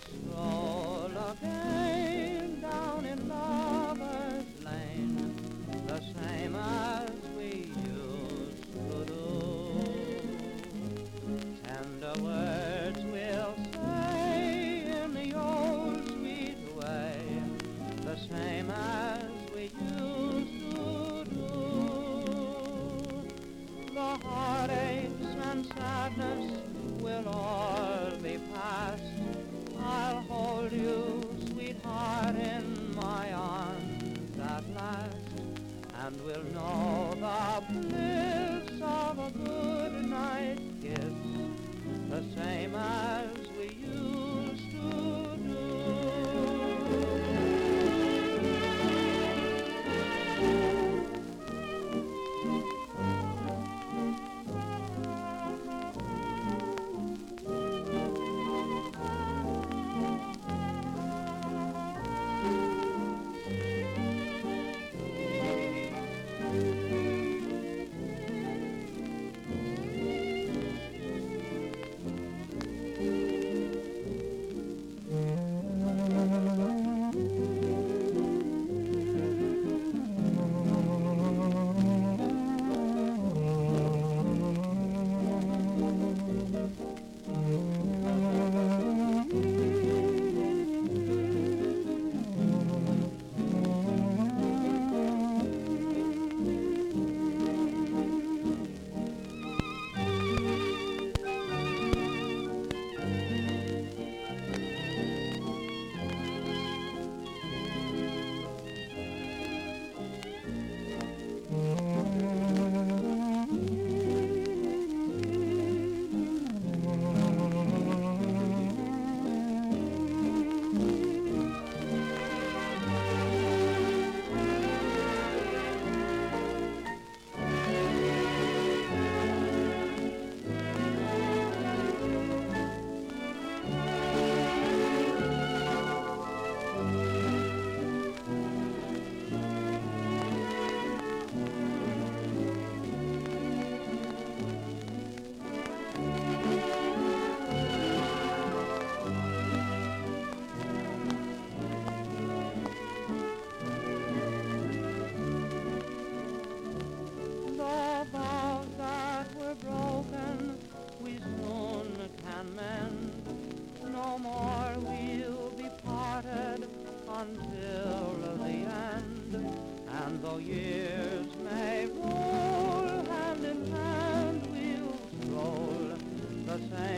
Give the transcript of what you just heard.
stroll again down in Lover's Lane, the same as we used to do. Tender words we'll say in the old sweet way, the same as we used to do. The heartaches and sadness will all be past. I'll hold you, sweetheart, in my arms at last, and we'll know the bliss of a good night kiss, the same as we used to do. Broken, we soon can mend. No more we'll be parted until the end. And though years may roll hand in hand, we'll stroll the same